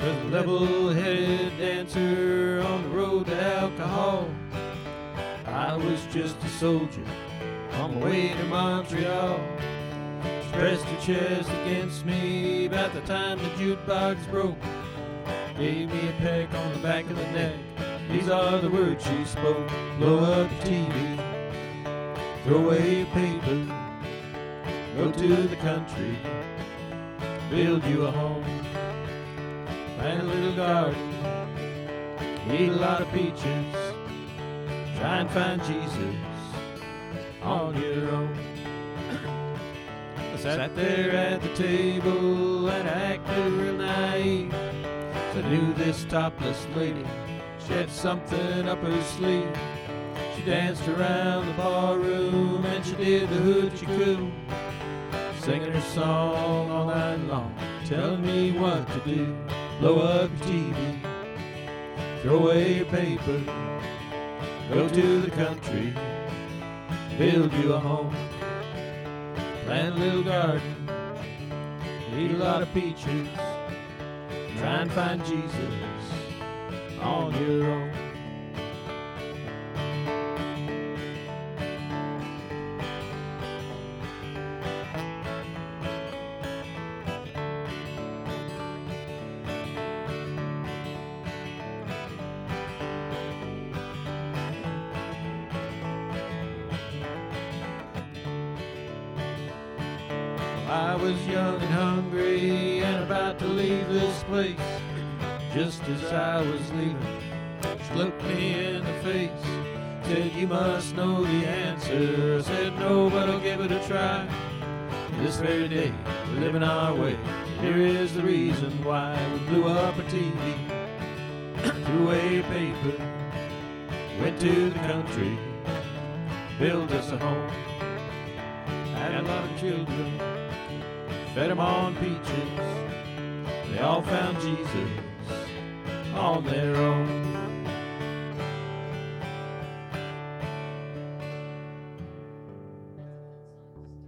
was a level-headed dancer on the road to alcohol. I was just a soldier on my way to Montreal. She pressed her chest against me about the time the jukebox broke. Gave me a peck on the back of the neck. These are the words she spoke. Blow up your TV, throw away your paper, go to the country, build you a home, plant a little garden, eat a lot of peaches, try and find Jesus on your own. I sat there at the table and I acted real naive. So I knew this topless lady, she had something up her sleeve. She danced around the barroom and she did the hoochie coo, singing her song all night long, telling me what to do. Blow up your TV, throw away your paper, go to the country, build you a home, plant a little garden, eat a lot of peaches, try and find Jesus on your own. I was young and hungry and about to leave this place. Just as I was leaving, she looked me in the face, said, "You must know the answer." I said, "No, but I'll give it a try. This very day, we're living our way. Here is the reason why. We blew up our TV, threw away your paper, went to the country, built us a home, had a lot of children, fed them on peaches. They all found Jesus on their own."